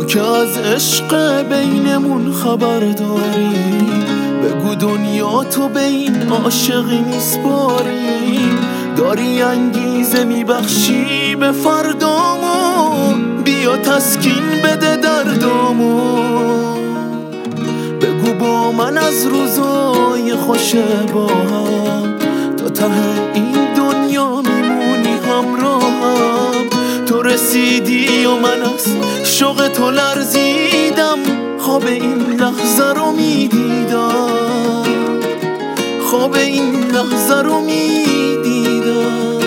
که از عشق بینمون خبر داری، بگو دنیا تو به این عاشقی میسپاری. داری انگیزه میبخشی به فردامون، بیا تسکین بده دردامون. بگو با من از روزای خوش با هم، تا ته این دنیا میمونی همراهم. تو رسیدی و من از شوق تو لرزیدم، خواب این لحظه رو میدیدم، خواب این لحظه رو میدیدم.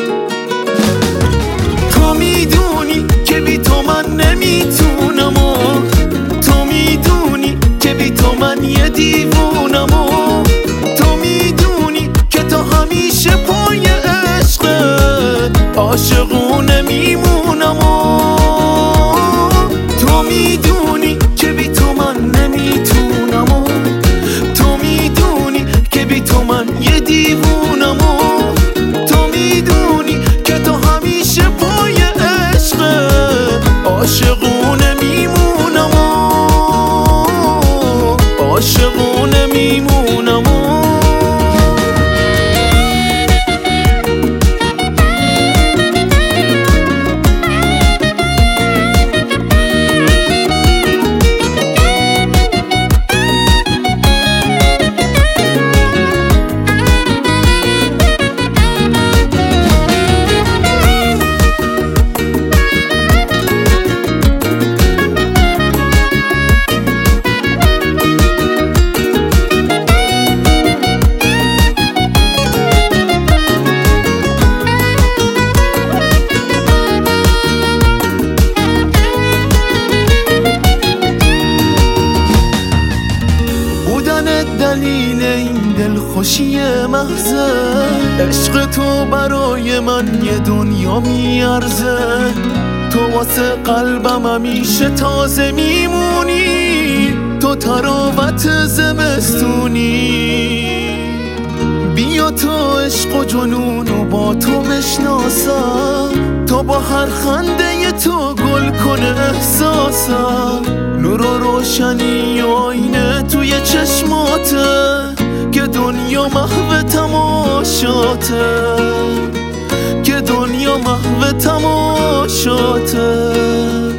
تو میدونی که بی تو من نمیتونم و تو میدونی که بی تو من یه دیوونم و تو میدونی که تو همیشه پای عشقت عاشقونه میمونم و تو میدونی که بی تو من نمیتونم و تو میدونی که بی تو من یه دیوونم و تو میدونی که تو همیشه پای عشقت عاشقونه میمونم و عاشقونه میمونم و دلیل این دلخوشی محضه، عشق تو برای من یه دنیا میارزه. تو واسه قلبم همیشه تازه میمونی، تو تراوت زمستونی. بیا تو عشق و جنونو با تو بشناسم، تو با هر خنده تو گل کنه احساسم. نور و روشنی و آینه توی چشماته، که دنیا محو تماشاته، که دنیا محو تماشاته.